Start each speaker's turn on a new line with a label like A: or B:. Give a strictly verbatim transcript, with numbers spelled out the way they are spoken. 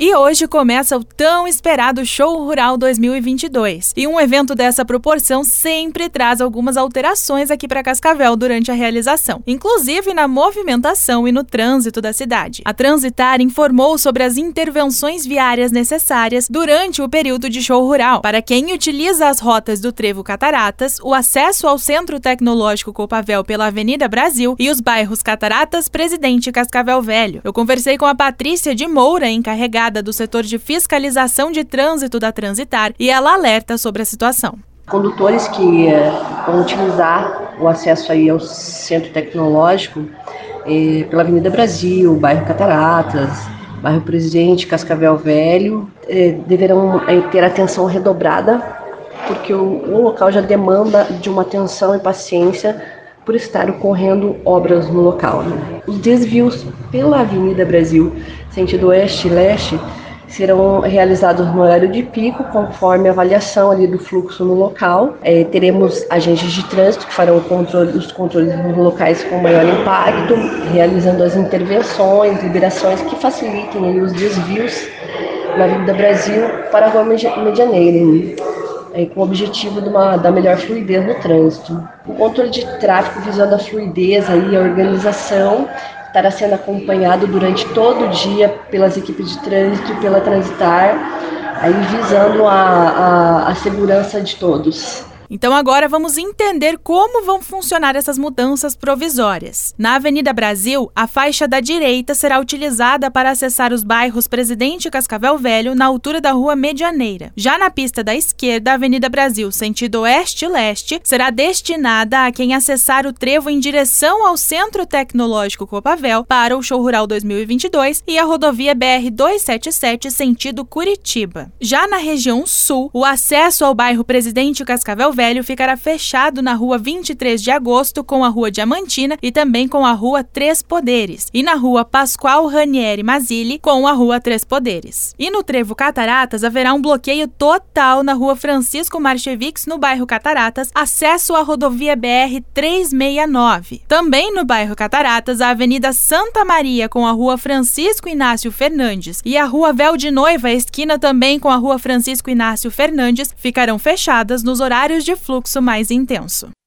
A: E hoje começa o tão esperado Show Rural dois mil e vinte e dois. E um evento dessa proporção sempre traz algumas alterações aqui para Cascavel durante a realização, inclusive na movimentação e no trânsito da cidade. A Transitar informou sobre as intervenções viárias necessárias durante o período de Show Rural. Para quem utiliza as rotas do Trevo Cataratas, o acesso ao Centro Tecnológico Copavel pela Avenida Brasil e os bairros Cataratas, Presidente e Cascavel Velho. Eu conversei com a Patrícia de Moura, encarregada do setor de fiscalização de trânsito da Transitar, e ela alerta sobre a situação.
B: Condutores que vão utilizar o acesso aí ao Centro Tecnológico eh, pela Avenida Brasil, bairro Cataratas, bairro Presidente, Cascavel Velho, eh, deverão eh, ter atenção redobrada, porque o, o local já demanda de uma atenção e paciência por estar ocorrendo obras no local. Né? Os desvios pela Avenida Brasil, sentido oeste e leste, serão realizados no horário de pico, conforme a avaliação ali do fluxo no local. É, teremos agentes de trânsito que farão o controle, os controles nos locais com maior impacto, realizando as intervenções, liberações que facilitem ali os desvios na Avenida Brasil para a Rua Medianeira, É, com o objetivo de uma, da melhor fluidez no trânsito. O controle de tráfego visando a fluidez e a organização estará sendo acompanhado durante todo o dia pelas equipes de trânsito e pela Transitar, aí visando a, a, a segurança de todos.
A: Então agora vamos entender como vão funcionar essas mudanças provisórias. Na Avenida Brasil, a faixa da direita será utilizada para acessar os bairros Presidente e Cascavel Velho na altura da Rua Medianeira. Já na pista da esquerda, a Avenida Brasil, sentido oeste e leste, será destinada a quem acessar o trevo em direção ao Centro Tecnológico Copavel para o Show Rural dois mil e vinte e dois e a rodovia B R duzentos e setenta e sete, sentido Curitiba. Já na região sul, o acesso ao bairro Presidente e Cascavel Velho Velho ficará fechado na Rua vinte e três de agosto com a Rua Diamantina e também com a Rua Três Poderes, e na Rua Pascoal Ranieri Mazzilli com a Rua Três Poderes. E no Trevo Cataratas haverá um bloqueio total na Rua Francisco Marchevics, no bairro Cataratas, acesso à rodovia B R trezentos e sessenta e nove. Também no bairro Cataratas, a Avenida Santa Maria com a Rua Francisco Inácio Fernandes e a Rua Véu de Noiva, esquina também com a Rua Francisco Inácio Fernandes, ficarão fechadas nos horários de fluxo mais intenso.